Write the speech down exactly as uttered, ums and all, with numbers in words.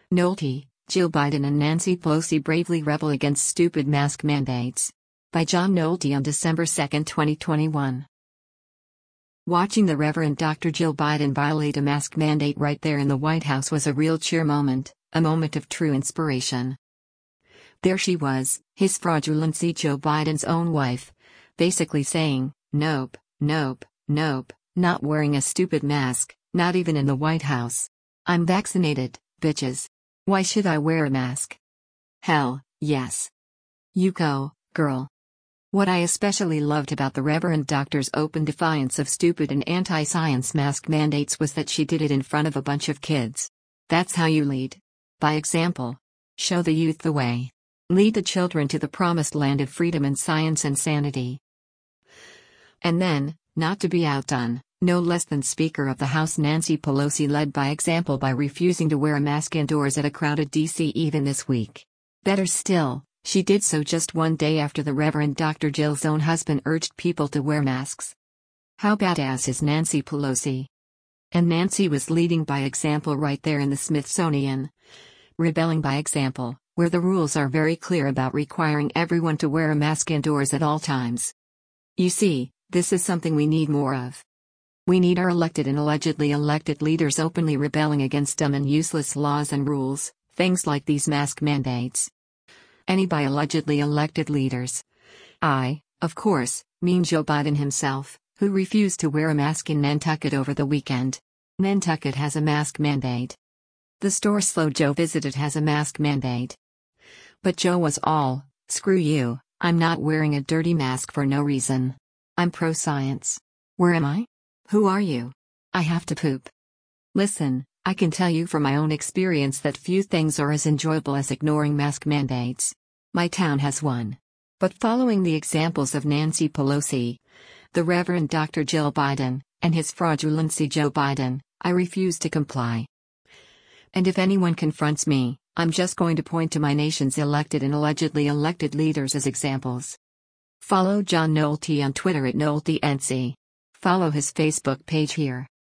Nolte, Jill Biden and Nancy Pelosi bravely rebel against stupid mask mandates. By John Nolte on December second, twenty twenty-one. Watching the Reverend Doctor Jill Biden violate a mask mandate right there in the White House was a real cheer moment, a moment of true inspiration. There she was, His Fraudulency Joe Biden's own wife, basically saying, nope, nope, nope, not wearing a stupid mask, not even in the White House. I'm vaccinated, bitches. Why should I wear a mask? Hell, yes. You go, girl. What I especially loved about the Reverend Doctor's open defiance of stupid and anti-science mask mandates was that she did it in front of a bunch of kids. That's how you lead. By example. Show the youth the way. Lead the children to the promised land of freedom and science and sanity. And then, not to be outdone, no less than Speaker of the House Nancy Pelosi led by example by refusing to wear a mask indoors at a crowded D C even this week. Better still, she did so just one day after the Reverend Doctor Jill's own husband urged people to wear masks. How badass is Nancy Pelosi? And Nancy was leading by example right there in the Smithsonian. Rebelling by example, where the rules are very clear about requiring everyone to wear a mask indoors at all times. You see, this is something we need more of. We need our elected and allegedly elected leaders openly rebelling against dumb and useless laws and rules, things like these mask mandates. Any by allegedly elected leaders. I, of course, mean Joe Biden himself, who refused to wear a mask in Nantucket over the weekend. Nantucket has a mask mandate. The store Slow Joe visited has a mask mandate. But Joe was all, screw you, I'm not wearing a dirty mask for no reason. I'm pro-science. Where am I? Who are you? I have to poop. Listen, I can tell you from my own experience that few things are as enjoyable as ignoring mask mandates. My town has one. But following the examples of Nancy Pelosi, the Reverend Doctor Jill Biden, and His Fraudulency Joe Biden, I refuse to comply. And if anyone confronts me, I'm just going to point to my nation's elected and allegedly elected leaders as examples. Follow John Nolte on Twitter at NolteNC. Follow his Facebook page here.